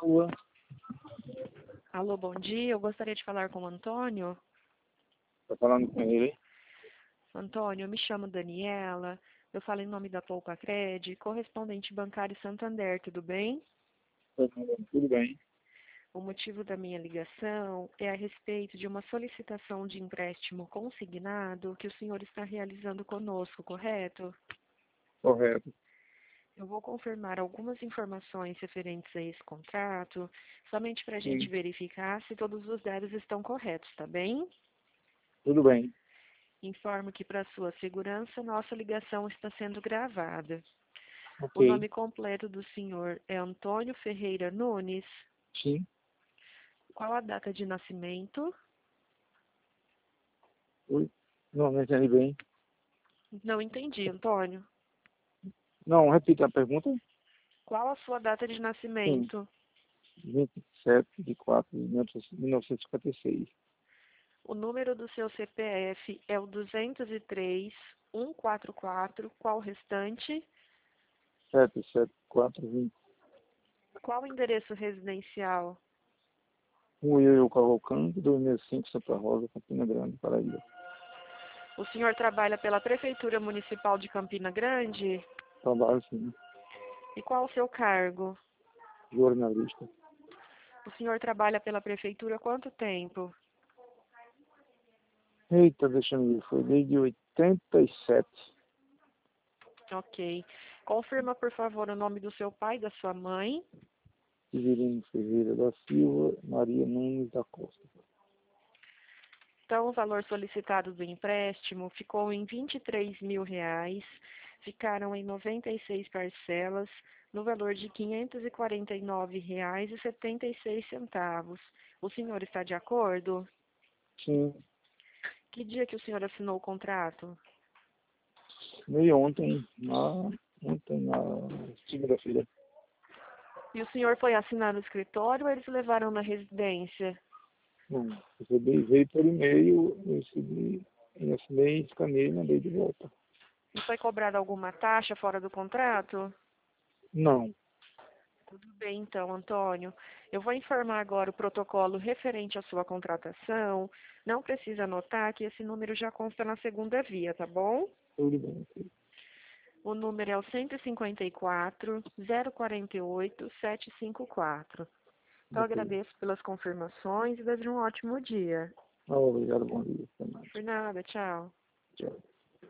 Alô? Alô, bom dia. Eu gostaria de falar com o Antônio. Tá falando com ele? Antônio, eu me chamo Daniela. Eu falo em nome da Poupacred, correspondente bancário Santander, tudo bem? Tudo bem. O motivo da minha ligação é a respeito de uma solicitação de empréstimo consignado que o senhor está realizando conosco, correto? Correto. Eu vou confirmar algumas informações referentes a esse contrato, somente para a gente Sim, verificar se todos os dados estão corretos, tá bem? tudo bem. Informo que, para sua segurança, nossa ligação está sendo gravada. O Ok. nome completo do senhor é Antônio Ferreira Nunes. Sim. Qual a data de nascimento? Oi. Não entendi bem. Não entendi, Antônio. Não, repita a pergunta. Qual a sua data de Sim. nascimento? 27/4/1956. O número do seu CPF é o 203-144. Qual o restante? 77420. Qual o endereço residencial? Eu Cavalcante, 2005, Santa Rosa, Campina Grande, Paraíba. O senhor trabalha pela Prefeitura Municipal de Campina Grande? Trabalho, sim. E qual o seu cargo? Jornalista. O senhor trabalha pela Prefeitura há quanto tempo? Eita, deixa eu ver. Foi desde 87. Ok. Confirma, por favor, o nome do seu pai e da sua mãe. Severino Ferreira da Silva, Maria Nunes da Costa. Então, o valor solicitado do empréstimo ficou em R$ 23.000. Ficaram em 96 parcelas, no valor de R$ 549,76. O senhor está de acordo? Sim. Que dia que o senhor assinou o contrato? Meio ontem, na segunda-feira. E o senhor foi assinar no escritório ou eles levaram na residência? Bom, veio por e-mail, eu recebi, eu assinei, escaneei e mandei de volta. E foi cobrada alguma taxa fora do contrato? Não, Tudo bem, então, Antônio. Eu vou informar agora o protocolo referente à sua contratação. Não precisa anotar que esse número já consta na segunda via, tá bom? tudo bem. Ok. O número é o 154-048-754. Então, Ok. agradeço pelas confirmações e desejo um ótimo dia. Obrigado, bom dia. Até mais. Por nada, tchau. Tchau.